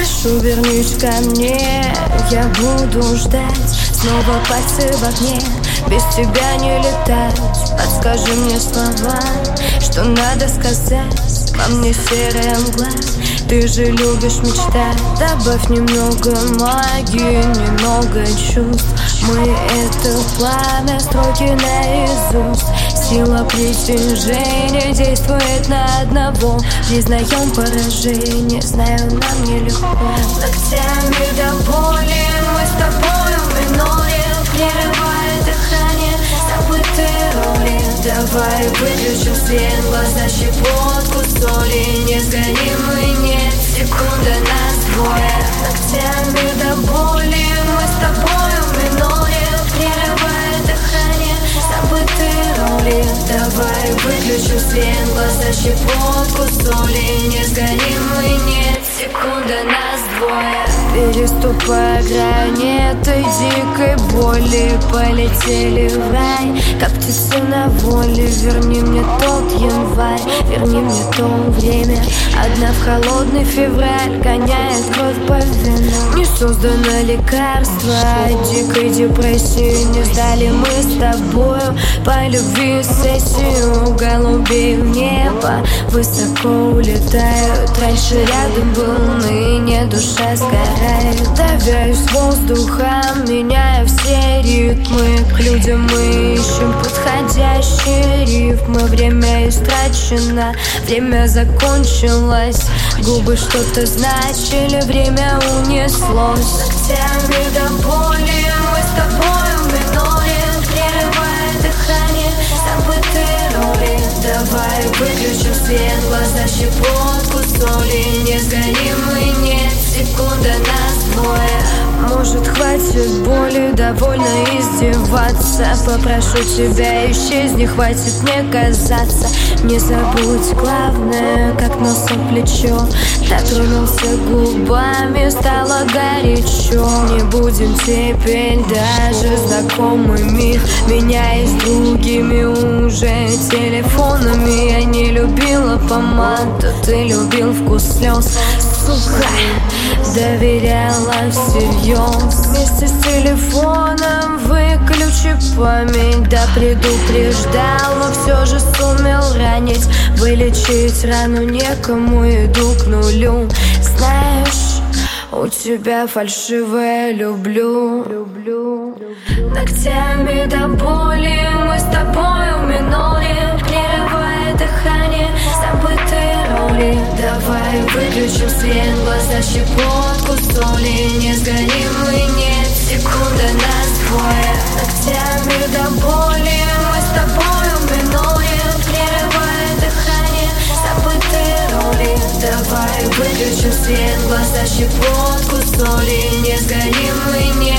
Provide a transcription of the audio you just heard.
Прошу, вернись ко мне, я буду ждать. Снова пальцы в огне, без тебя не летать. Подскажи мне слова, что надо сказать. Во мне серая мгла, ты же любишь мечтать. Добавь немного магии, немного чувств. Мы это пламя, строки наизусть. Сила притяжения действует на одного. Признаем поражение, знаю, нам нелегко. Ногтями до боли мы с тобой в миноре, прерывая дыхание забытые роли. Давай выключим свет, глаза щепотку соли. Не сгорим мы, нет, секунда нас двое. Ногтями до боли мы с тобой в миноре, прерывая дыхание забытые роли. Давай выключим свет, глаза щепотку соли. Не сгорим мы, нет, секунда нас двое. Переступая грани этой дикой боли, полетели в рай, как птицы на воле. Верни мне тот январь, верни мне то время. Одна в холодный февраль гоняет кровь по венам. Не создано лекарство от дикой депрессии. Не сдали мы с тобою по любви сессию. Голубей в небо высоко улетают. Раньше рядом был, ныне душа сгорает. Давяюсь воздухом, меняя все ритмы. К людям мы ищем подходящие рифмы. Время истрачено, время закончилось. Губы что-то значили, время унеслось. Ногтями до боли мы с тобой в миноре, прерывая дыхание забытые роли. Давай выключим свет, глаза щепотку соли. Не сгорим мы, нет, секунда нас двое. Может, хватит боли, довольно издеваться. Попрошу тебя, исчезни, хватит мне казаться. Не забудь главное, как носом плечо. Дотронулся губами, стало горячо. Не будем теперь даже знакомыми, меняясь другими уже телефонами. Я не любила помаду, ты любил вкус слез. Сука, доверяла всерьез. Вместе с телефоном выключи память. Да предупреждал, но все же сумел ранить. Вылечить рану некому, иду к нулю. Знаешь, у тебя фальшивое люблю. Ногтями до боли мы с тобой в миноре, прерывая дыхание забытые роли. Давай выключим свет, глаза щепотку соли. Не сгорим мы, нет, секунда нас двое. Ногтями до боли мы с тобой в миноре, прерывая дыхание забытые роли. Давай выключим свет, глаза щепотку соли. Не сгорим мы, нет.